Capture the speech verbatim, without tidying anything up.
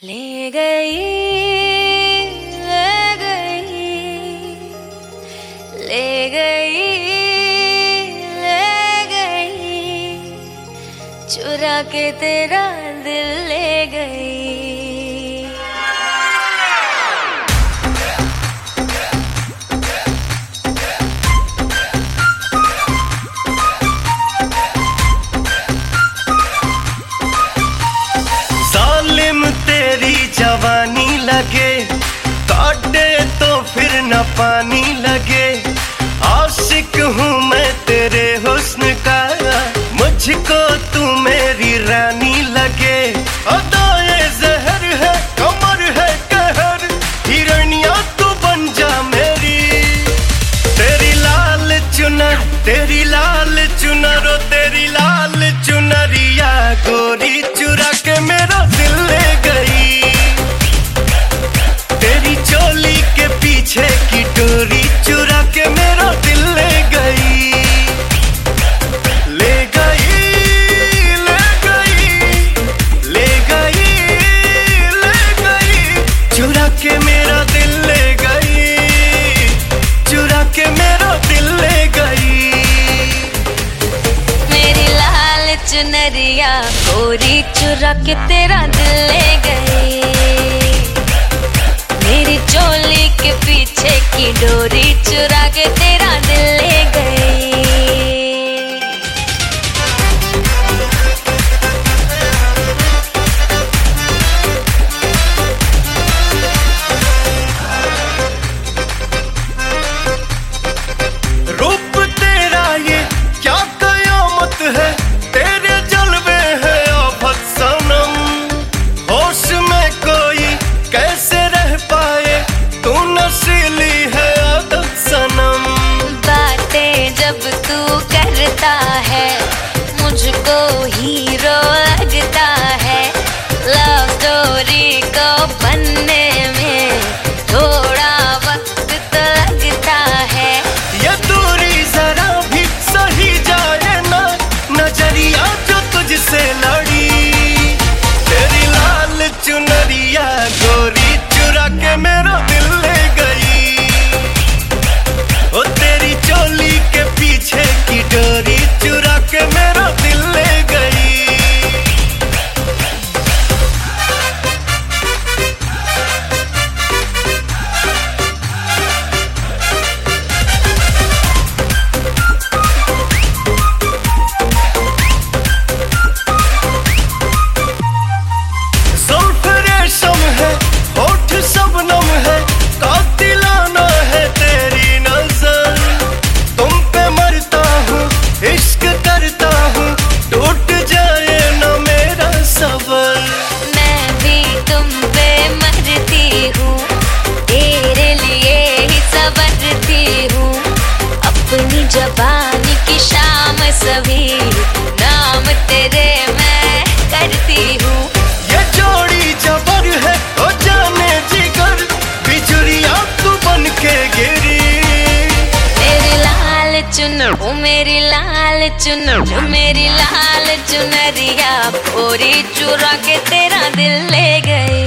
ले गई ले गई ले गई ले गई चुरा के तेरा दिल ले गई। तेरी जवानी लगे काटे तो फिर न पानी लगे। आशिक हूँ मैं तेरे हुस्न का, मुझको तू मेरी रानी लगे। अदाए जहर है कमर है कहर, हिरनिया तू बन जा मेरी। तेरी लाल चुनर तेरी लाल चुनर ओ तेरी लाल चुनरिया गोरी चुरा के मेरा दिल ले गई। तेरी चोली के पीछे की डोरी चुरा के मेरा दिल ले गई। ले गई ले गई ले गई ले गई चुरा के मेरा दिल ले गई। चुरा के मेरा दिल ले गई। मेरी लाल चुनरिया गोरी चुरा के तेरा दिल ले गई। मेरी चोली के पीछे की डोरी चुरा के तेरा दिल ले गई। रूप तेरा ये क्या कयामत है, तेरे जलवे है आफत सनम। होश में कोई कैसे रह पाए, तू नशीली है आदत सनम। बातें जब तू करता है मुझको हीरो लगता है। लव स्टोरी को बनने में थोड़ा वक्त तो लगता है। ये दूरी जरा भी सही जाए ना, नजरिया जो तुझसे लड़ी। तेरी लाल चुनरिया गोरी चुरा के मेरा दिल ले गई। ओ तेरी चोली के पीछे की डोरी चुरा के मेरा दिल ले गई। जुल्फ रेशम है होठ शबनम है, कातिलाना है तेरी नजर। तुम पे मरता हूँ इश्क करता हूँ, टूट जाए न मेरा सबर। मैं भी तुम पे मरती हूँ, तेरे लिए ही संवरती हूँ। अपनी जबानी की शाम सभी नाम तेरे मैं करती हूँ। ये जोड़ी जबर है ओ जाने जिगर, बिजुरिया तू बन के गिरी। मेरी लाल चुनर ओ मेरी लाल चुनर ओ मेरी लाल चुनरिया गोरी चुरा के तेरा दिल ले गई।